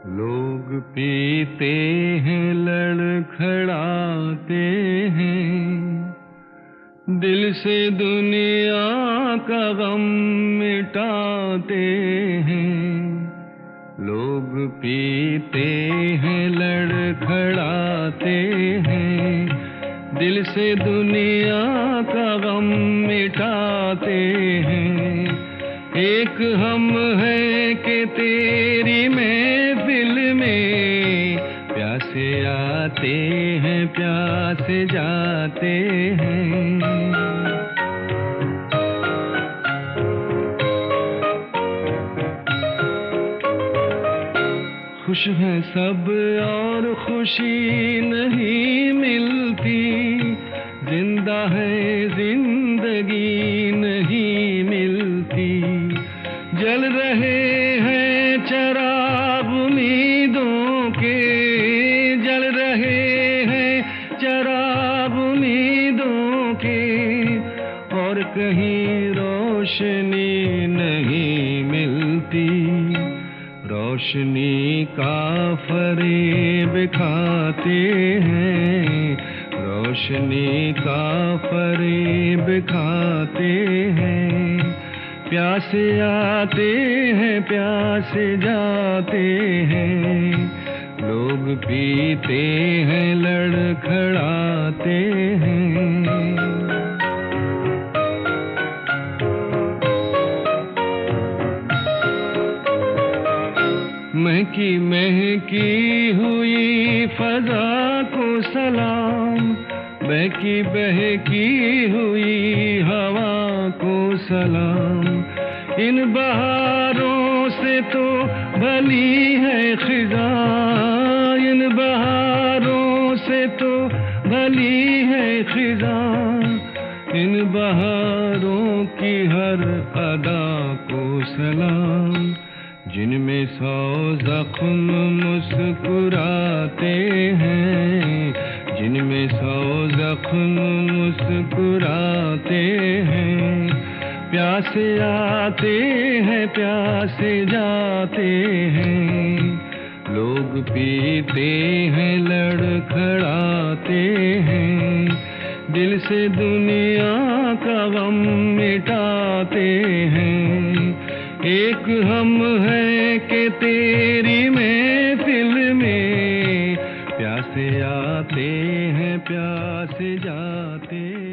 लोग पीते हैं, लड़खड़ाते हैं, दिल से दुनिया का गम मिटाते हैं। लोग पीते हैं, लड़खड़ाते हैं, दिल से दुनिया का गम मिटाते हैं। एक हम हैं कि तेरी महफिल में प्यासे आते हैं, प्यासे जाते हैं। खुश हैं सब और खुशी नहीं मिलती, जिंदा है जिंदगी नहीं मिलती। जल रहे हैं चराग उम्मीदों के, जल रहे हैं चराग उम्मीदों के, और कहीं रोशनी नहीं मिलती। रोशनी का फरेब खाते हैं, रोशनी का फरेब खाते हैं। प्यासे आते हैं, प्यासे जाते हैं। लोग पीते हैं, लड़खड़ाते हैं। महकी महकी हुई फजा को सलाम, बहकी बहकी हुई हवा को सलाम। इन बहारों से तो भली है खिज़ा, इन बहारों से तो भली है खिज़ा। इन बहारों की हर अदा को सलाम, जिनमें 100 ज़ख्म मुस्कुराते हैं, जिनमें 100 ज़ख्म मुस्कुराते हैं। प्यासे आते हैं, प्यासे जाते हैं। लोग पीते हैं, लड़खड़ाते हैं, दिल से दुनिया का गम मिटाते हैं। एक हम हैं कि तेरी महफिल में प्यासे आते हैं, प्यासे जाते हैं।